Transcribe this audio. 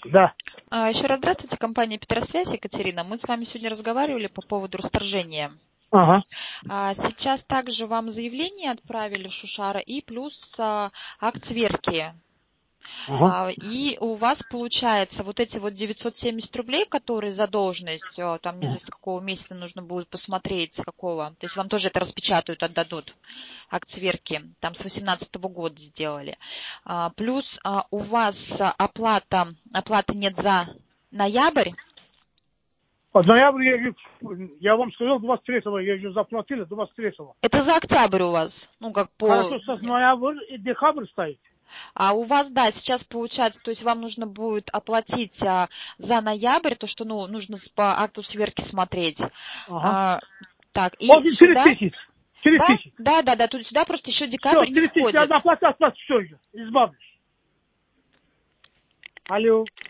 Да. Еще раз здравствуйте, компания Петросвязь, Екатерина. Мы с вами сегодня разговаривали по поводу расторжения. Ага. Сейчас также вам заявление отправили в Шушара и плюс акт сверки. Ага. И у вас получается вот эти вот 970 рублей, которые задолженность, там не знаю, с какого месяца нужно будет посмотреть, с какого. То есть вам тоже это распечатают, отдадут акт сверки. Там с 2018 года сделали. Плюс у вас оплаты нет за ноябрь. Под ноябрь я вам сказал 23-го, я же заплатил 23-го. Это за октябрь у вас. Ну, как по... Хорошо, сейчас ноябрь и декабрь стоит. А у вас, да, сейчас получается, то есть вам нужно будет оплатить за ноябрь, то, что, ну, нужно по акту сверки смотреть. Ага. Так, и Вот 4 сюда... тысячи. 4 Да, тысячи. да, да, да, тут сюда просто еще Все, декабрь не 4 тысячи, входит. одна плата, все же. Избавишь. Алло.